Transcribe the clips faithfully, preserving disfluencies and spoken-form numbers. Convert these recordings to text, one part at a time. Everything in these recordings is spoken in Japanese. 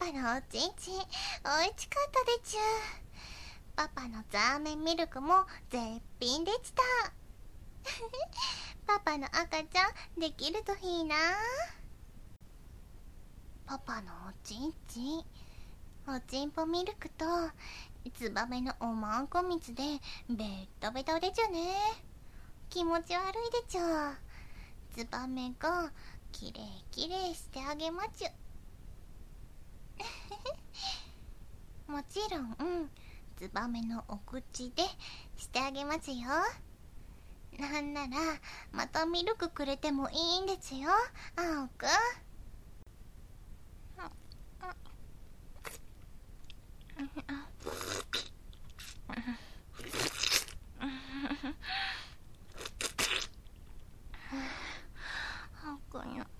パのおちんちん、おいしかったでちゅ。パパのザーメンミルクも絶品でした。パパの赤ちゃんできるといいな。パパのおちんちん、おちんぽミルクとツバメのおまんこ蜜でベッタベタでちゅね。気持ち悪いでちゅ。ツバメがきれいきれいしてあげまちゅ。もちろん、うん、ツバメのお口でしてあげますよ。なんならまたミルクくれてもいいんですよ、あおくん。あおくんよ。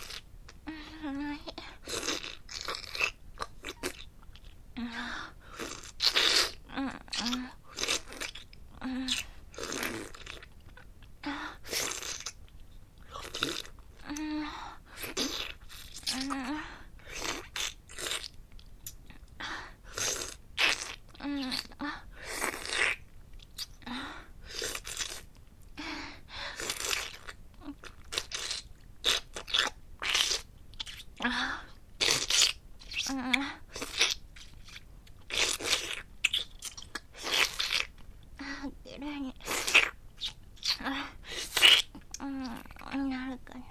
きれいにうんなるかな。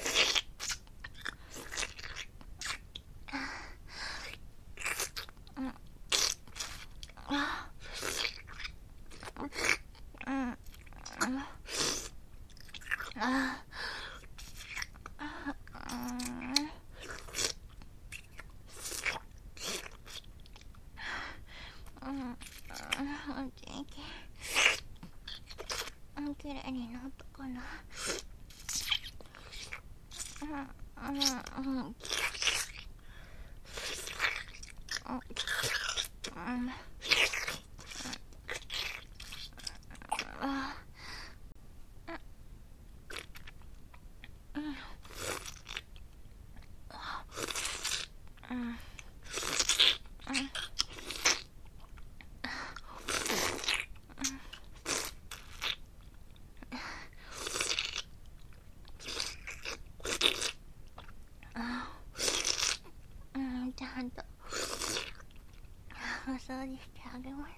きれいになったかな。うんうんうんちゃんとお掃除してあげます。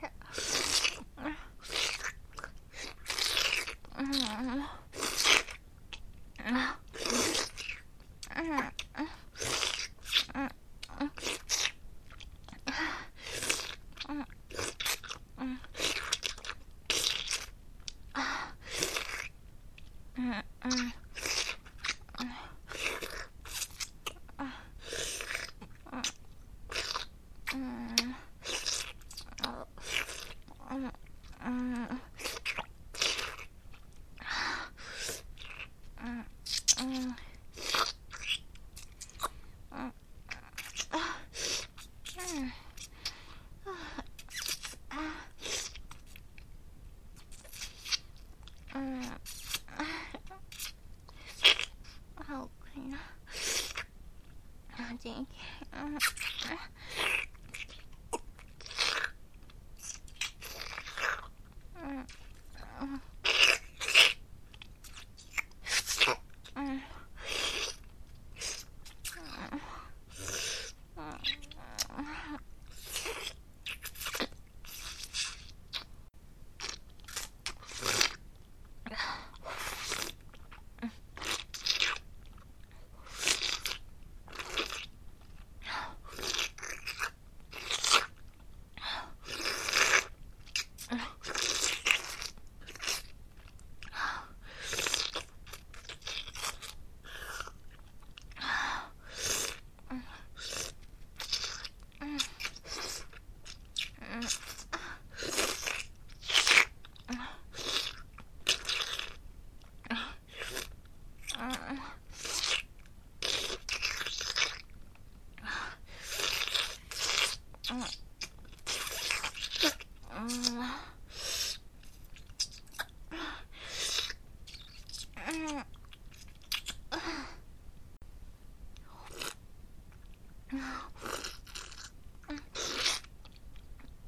うん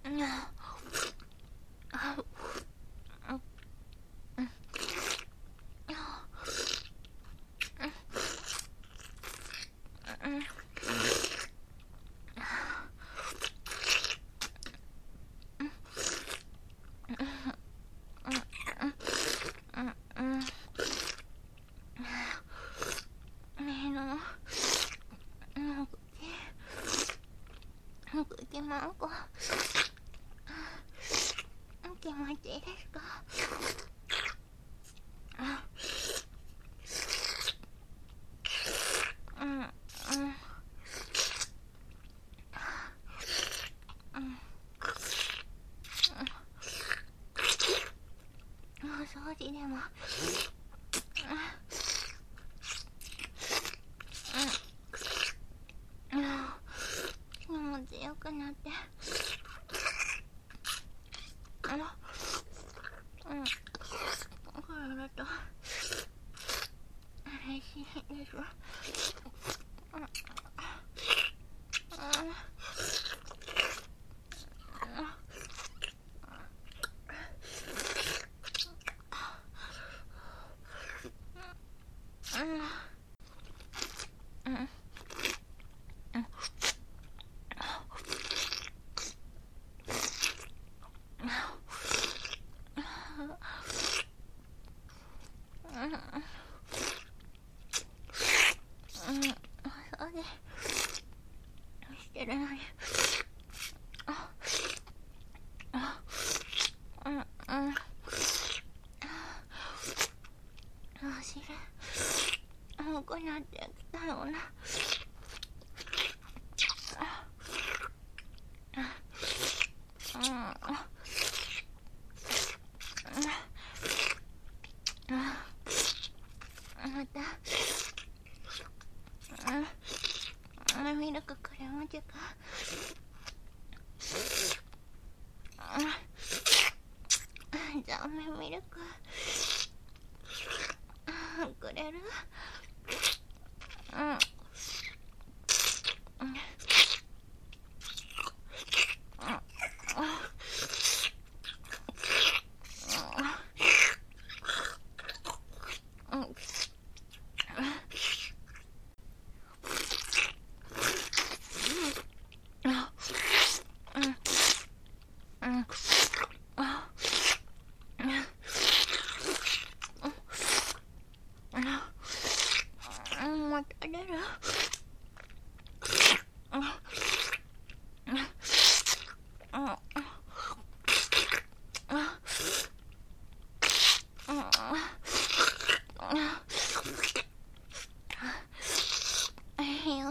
口マンコ気持ちいいですか？うんうんお掃除でも気持ちよくなってうんこれだと嬉しいです。してるのにうんうんお尻重くなってきたようなまたミルクくれまちかダメミルクくれる？うんまた出る？いいよ。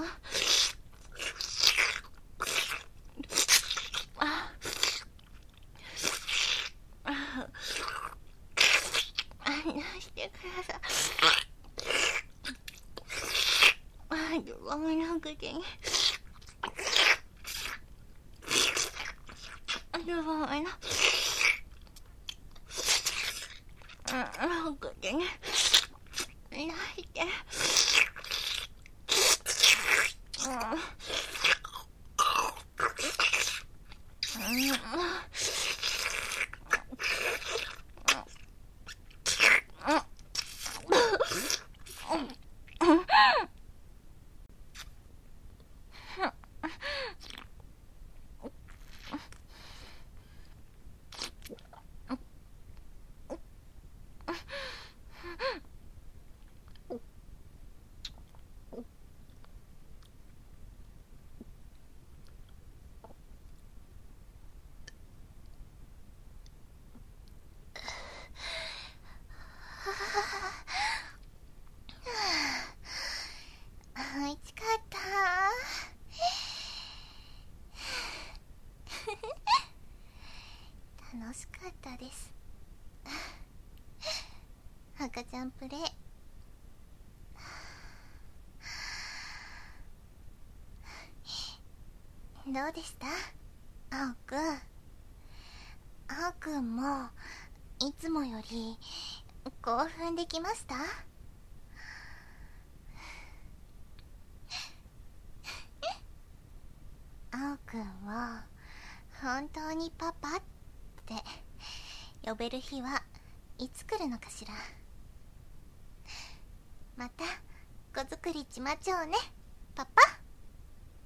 してください。自分の口に自分の口に出して美味しかった楽しかったです赤ちゃんプレイどうでした？あおくんあおくんもいつもより興奮できました？あおくんは本本当にパパって呼べる日はいつ来るのかしら。また子作りしまちょうねパパ。